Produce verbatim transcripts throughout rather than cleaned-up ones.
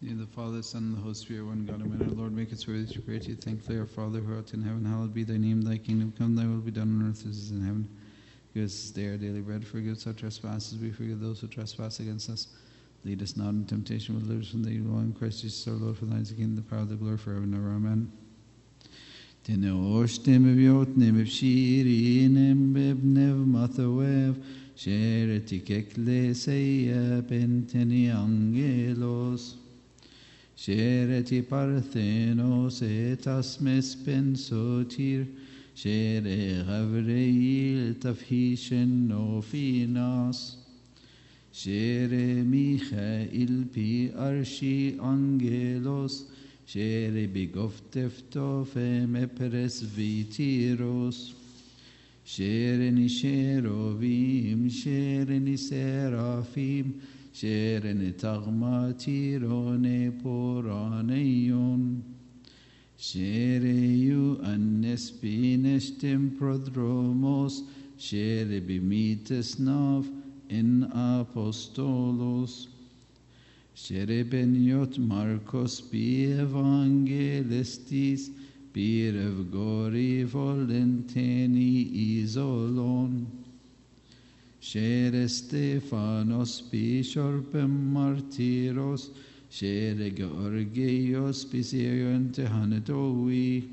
In the Father, Son, and the Holy Spirit, one God, amen. Our Lord, make us worthy to pray to you. Thankfully, our Father who art in heaven, hallowed be thy name. Thy kingdom come, thy will be done on earth as it is in heaven. Give us this day our daily bread. Forgive us our trespasses. We forgive those who trespass against us. Lead us not into temptation, but deliver us from the evil one. Christ Jesus our Lord, for thine is the kingdom, the power, the glory, forever and ever. Amen. Tenoshtem eviotnem evshirinem bebnev mathawev sheretikek leseya penteni angelos shereti parthenos etas mespen sotir shere gavreil tafhishen nofinas shere michael pi arshi angelos Shere bigofteftofe me presvitiros Shere ni sherovim Shere ni serafim Shere ni tagmatirone poraneion Shere you annespinestim prodromos Shere bimites nav in apostolos Shere beniot Marcos bi evangelistis bir evgori volenteni isolon Shere Stefanos bi shorpem martyros Shere Georgios bi sirionte hanetovi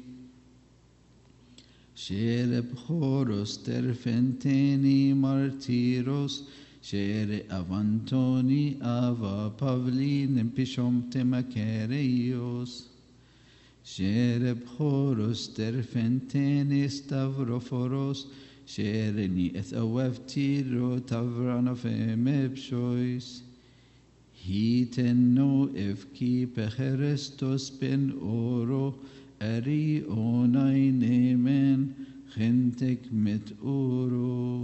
Shere Bchoros terfenteni martyros Shere avantoni ava pavlin pishom temakereios Shere bchoros terfenteni stavroforos Shere ni ethawevtiro tavranofemepshois Hiteno evki pecherestos ben oro Eri onai nemen chentek met oro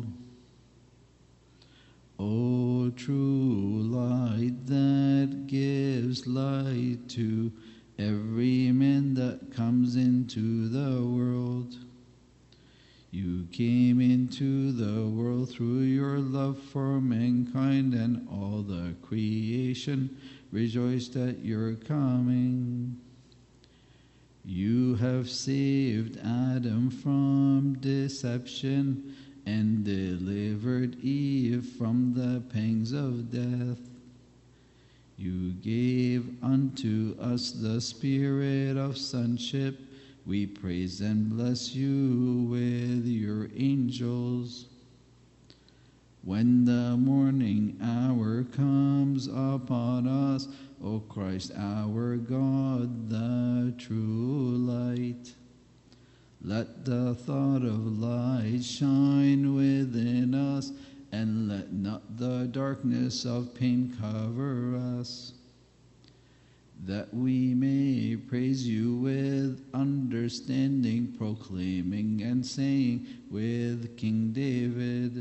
O true light that gives light to every man that comes into the world. You came into the world through your love for mankind, and all the creation rejoiced at your coming. You have saved Adam from deception and delivered Eve from the pangs of death. You gave unto us the spirit of sonship. We praise and bless you with your angels. When the morning hour comes upon us, O Christ our God, the true light, let the thought of light shine within us, and let not the darkness of pain cover us, that we may praise you with understanding, proclaiming and saying with King David,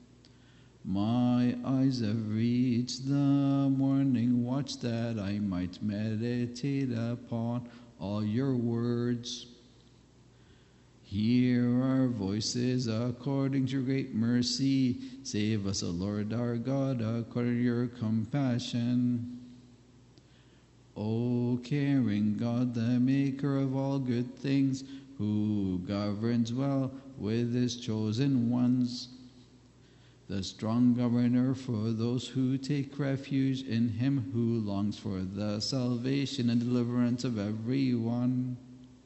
my eyes have reached the morning watch, that I might meditate upon all your words. Hear our voices according to your great mercy. Save us, O Lord our God, according to your compassion. O caring God, the maker of all good things, who governs well with his chosen ones, the strong governor for those who take refuge in him, who longs for the salvation and deliverance of everyone.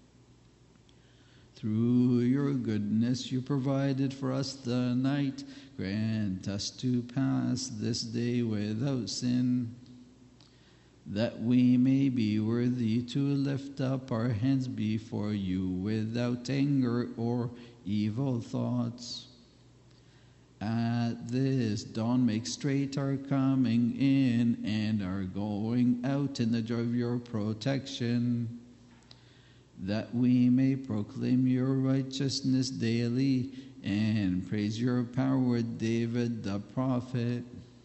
Through your goodness you provided for us the night. Grant us to pass this day without sin, that we may be worthy to lift up our hands before you without anger or evil thoughts. At this dawn make straight our coming in and our going out in the joy of your protection, that we may proclaim your righteousness daily and praise your power with David the prophet,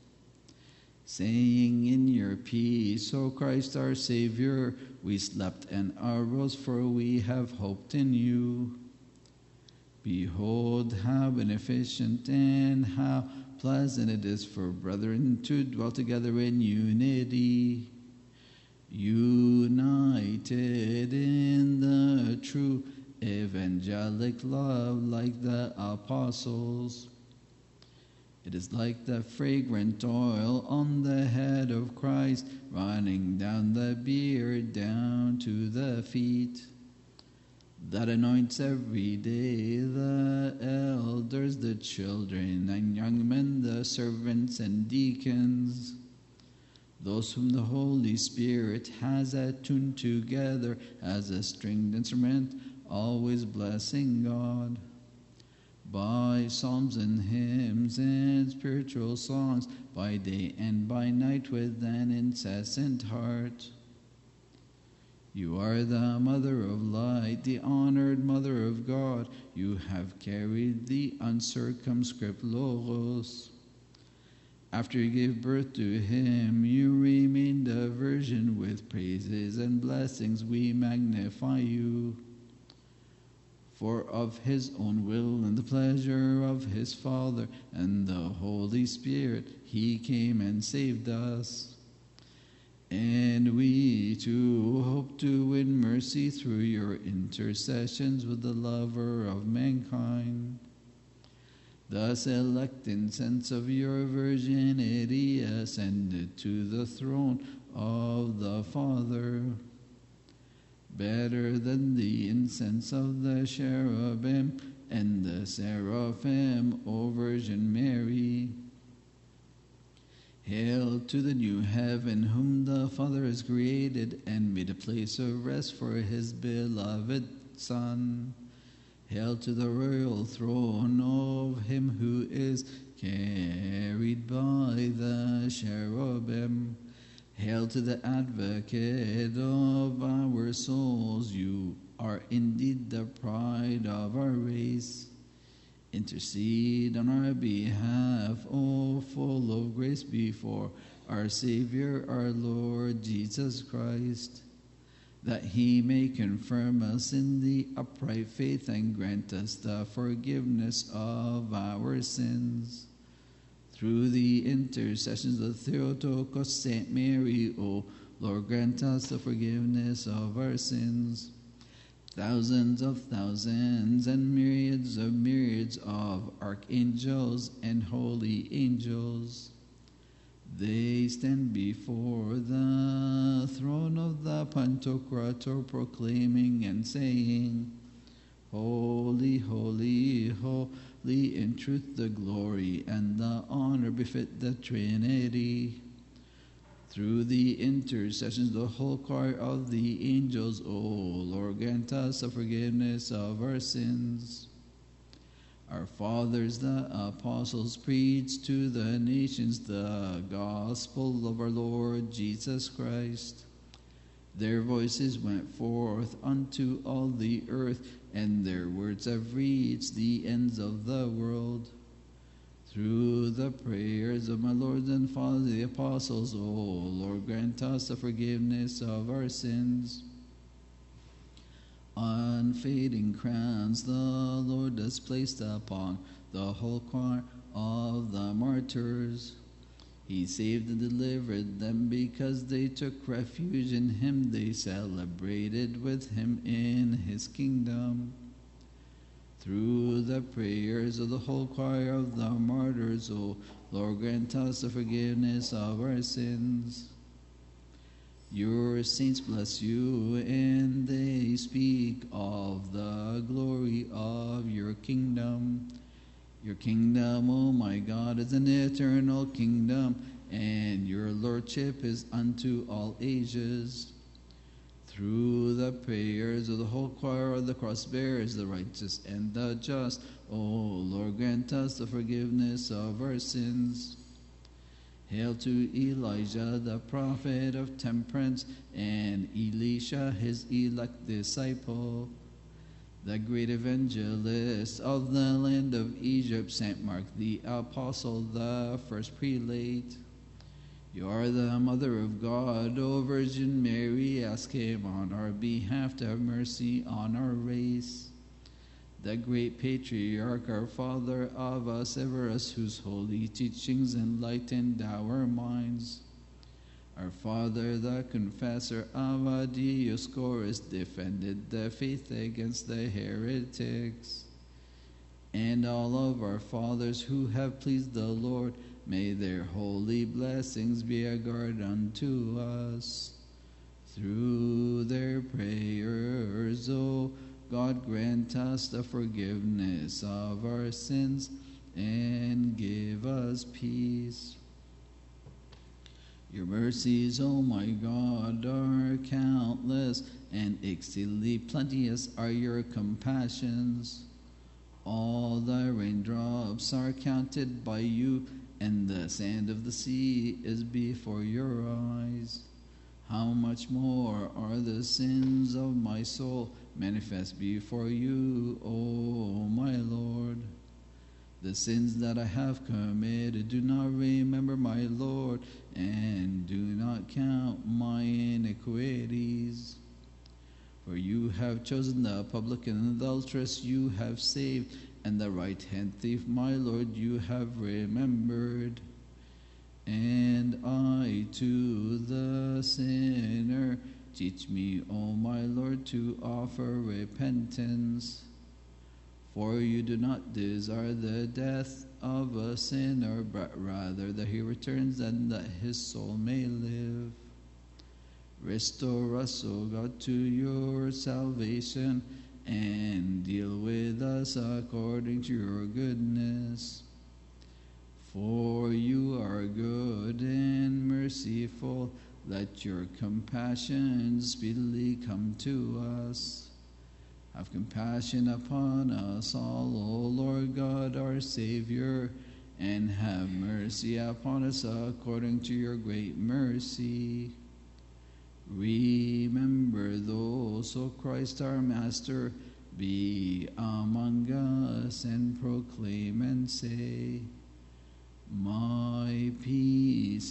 saying in your peace, O Christ our Savior, we slept and arose, for we have hoped in you. Behold, how beneficent and how pleasant it is for brethren to dwell together in unity. united in the true evangelic love like the apostles. It is like the fragrant oil on the head of Christ, running down the beard, down to the feet, that anoints every day the elders, the children and young men, the servants and deacons, those whom the Holy Spirit has attuned together as a stringed instrument, always blessing God. By psalms and hymns and spiritual songs, by day and by night with an incessant heart. You are the mother of light, the honored mother of God. You have carried the uncircumscribed Logos. After you gave birth to him, you remained a virgin. With praises and blessings we magnify you. For of his own will and the pleasure of his Father and the Holy Spirit, he came and saved us. And we too hope to win mercy through your intercessions with the lover of mankind. Thus elect incense of your virginity ascended to the throne of the Father. Better than the incense of the cherubim and the seraphim, O Virgin Mary. Hail to the new heaven, whom the Father has created and made a place of rest for his beloved Son. Hail to the royal throne of him who is carried by the cherubim. Hail to the advocate of our souls. You are indeed the pride of our race. Intercede on our behalf, O full of grace, before our Savior, our Lord Jesus Christ, that he may confirm us in the upright faith and grant us the forgiveness of our sins. Through the intercessions of Theotokos, Saint Mary, O Lord, grant us the forgiveness of our sins. Thousands of thousands and myriads of myriads of archangels and holy angels, they stand before the throne of the Pantocrator, proclaiming and saying, Holy, holy, holy, in truth the glory and the honor befit the Trinity. Through the intercessions of the whole choir of the angels, O Lord, grant us the forgiveness of our sins. Our fathers, the apostles, preached to the nations the gospel of our Lord Jesus Christ. Their voices went forth unto all the earth, and their words have reached the ends of the world. Through the prayers of my Lord and Father, the apostles, O Lord, grant us the forgiveness of our sins. Unfading crowns the Lord has placed upon the whole choir of the martyrs. He saved and delivered them because they took refuge in him. They celebrated with him in his kingdom. Through the prayers of the whole choir of the martyrs, O Lord, grant us the forgiveness of our sins. Your saints bless you, and they speak of the glory of your kingdom. Your kingdom, O my God, is an eternal kingdom, and your lordship is unto all ages. Through the prayers of the whole choir of the cross bearers, the righteous and the just, O Lord, grant us the forgiveness of our sins. Hail to Elijah, the prophet of temperance, and Elisha, his elect disciple, the great evangelist of the land of Egypt, Saint Mark the apostle, the first prelate. You are the Mother of God, O Virgin Mary. Ask him on our behalf to have mercy on our race. The great patriarch, our father of Severus, whose holy teachings enlightened our minds. Our father, the confessor Abba Dioscorus, defended the faith against the heretics. And all of our fathers who have pleased the Lord, may their holy blessings be a guard unto us. Through their prayers, O God, grant us the forgiveness of our sins and give us peace. Your mercies, O my God, are countless, and exceedingly plenteous are your compassions. All the raindrops are counted by you, and the sand of the sea is before your eyes. How much more are the sins of my soul manifest before you, O my Lord? The sins that I have committed do not remember, my Lord, and do not count my iniquities. For you have chosen the publican and adulteress, you have saved, and the right-hand thief, my Lord, you have remembered. And I to the sinner, teach me, O my Lord, to offer repentance. For you do not desire the death of a sinner, but rather that he returns and that his soul may live. Restore us, O God, to your salvation, and deal with us according to your goodness. For you are good and merciful. Let your compassion speedily come to us. Have compassion upon us all, O Lord God, our Savior, and have mercy upon us according to your great mercy. Remember those, O Christ our Master, be among us and proclaim and say, my peace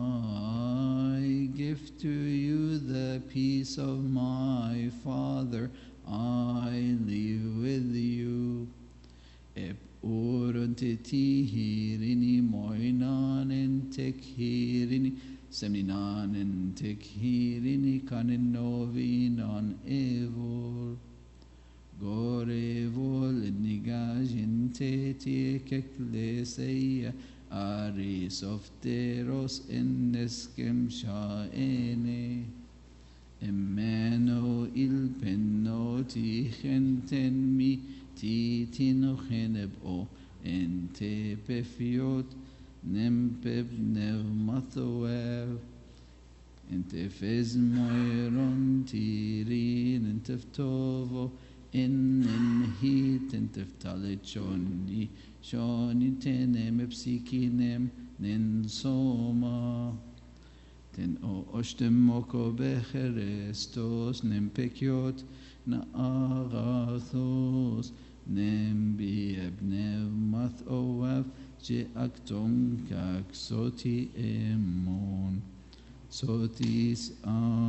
I give to you, the peace of my Father I leave with you. Ep urun tetihirini moinan en tekhirini semninan en tekhirini kanin novinan evol. Gore vol nigajin teti kekleseia aris ofteros en eskem shaene. Emmanuel penoti genten mi titino genebo en te pefiot nempeb nevmathoev en te fez moiron tirin en teftovo en en hit en teftalet shoni shoni tenem epsikinem nen soma. Ten o oshtem moko becherestos nem pekiot na agathos nem biebnev math oav je akton kak soti emon sotis